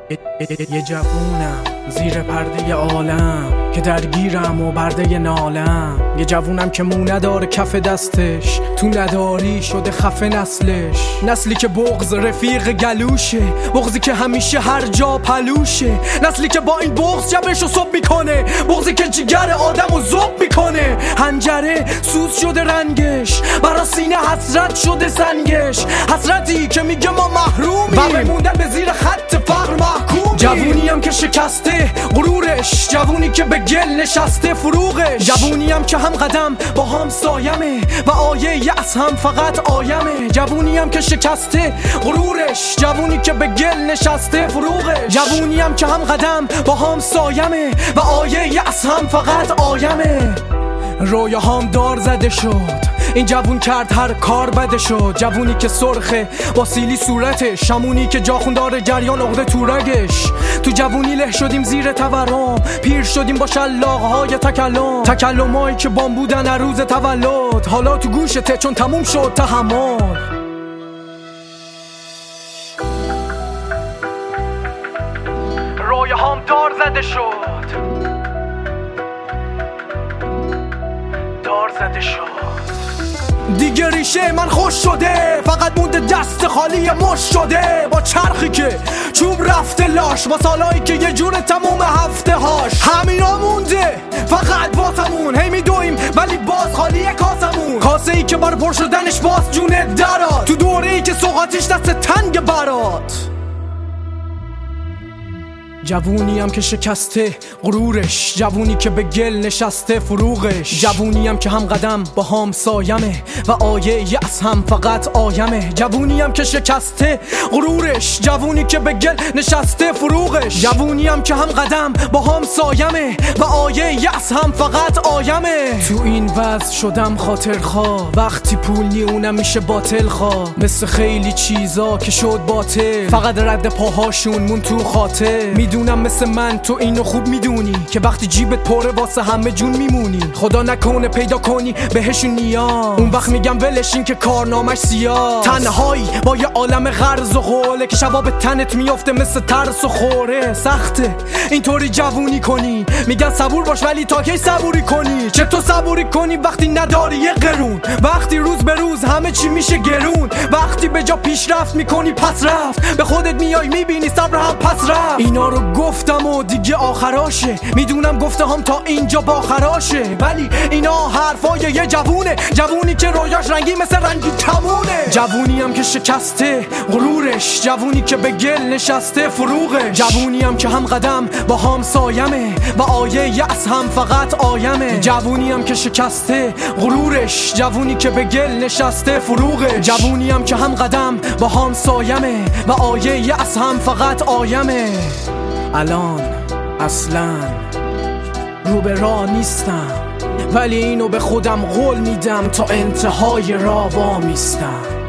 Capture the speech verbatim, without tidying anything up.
یه جوونم زیر پرده عالم که درگیرم و برده نالم. یه جوونم که مو نداره کف دستش، تو نداری شده خفه نسلش. نسلی که بغض رفیق گلوشه، بغضی که همیشه هر جا پلوشه. نسلی که با این بغض جبش رو صب میکنه، بغضی که جگر آدم رو زب میکنه. هنجره سوز شده رنگش، برا سینه حسرت شده سنگش. حسرتی که میگه ما محرومی و بموندن به زیر خط فقر محکومی. جوونیم که شکسته غرورش، جوونی که به گل نشسته فروغش. جوونیم که هم قدم با هم سایمه و آیه یأس هم فقط آیمه. جوونیم که شکسته غرورش، جوونی که به گل نشسته فروغش. جوونیم که هم قدم با هم سایمه و آیه یأس هم فقط آیمه. رویاهام دار زده شد، این جوون کرد هر کار بده شد. جوونی که سرخه با سیلی صورتش، شمونی که جاخون داره جریان عقده تو رگش. تو جوونی له شدیم زیر تورم، پیر شدیم با شلاقهای تکلم. تکلمایی که بام بودن هر روز تولد، حالا تو گوشته چون تموم شد تحمل. رویاهام دار زده شد، دار زده شد. دیگه ریشه من خوش شده، فقط مونده دست خالی مش شده. با چرخی که چوب رفته لاش، با سالایی که یه جور تموم هفته هاش. همینا مونده فقط واسمون، هی میدویم ولی باز خالیه کاسمون. کاسه ای که بار پر شدنش باز جونه درات، تو دوره ای که سوغاتیش دست تنگ برات. جوونیم که شکسته غرورش، جوونی که به گل نشسته فروغش. جوونیم که هم قدم با هم سایمه و آیه یأس هم فقط آیمه. جوونیم که شکسته غرورش، جوونی که به گل نشسته فروغش. جوونیم که هم قدم با هم سایمه و آیه یأس هم فقط آیمه. تو این وضع شدم خاطرخواه، وقتی پول نیونه میشه باطل خواه. مثل خیلی چیزا که شد باطل، فقط رد پاهاشون مون تو خاطر. میدونم مثل من تو اینو خوب میدونی که وقتی جیبت پره واسه همه جون میمونی. خدا نکنه پیدا کنی بهشون نیاز، اون وقت میگم ولشین که کارنامش سیاه. تنهایی با یه عالم غرض و قوله که شبا به تنت میافته مثل ترس و خوره. سخته اینطوری جوونی کنی، میگن صبور باش ولی تا کی صبوری کنی؟ چطور صبوری کنی وقتی نداری یه قرون؟ وقتی روز به روز همه چی میشه گرون، وقتی به جا پیشرفت میکنی پس رفت، به خودت میای میبینی صبر هم پس رفت. اینا رو گفتم و دیگه آخراشه، میدونم گفته هم تا اینجا باخراشه، ولی اینا حرفای یه جوونه، جوونی که رویاش رنگی مثل رنگی کمونه. جوونی هم که شکسته غرورش، جوونی که به گل نشسته فروغش. جوونی هم که هم قدم با هم سایمه و آیه یأس هم فقط آیمه. جوونی هم که شکسته غرورش، جوونی که به گل نشسته فروغش. جوونی هم که هم قدم با هم سایمه و آیه یأس هم فقط آیمه. الان اصلا رو به راه نیستم، ولی اینو به خودم قول میدم تا انتهای راه وامیستم.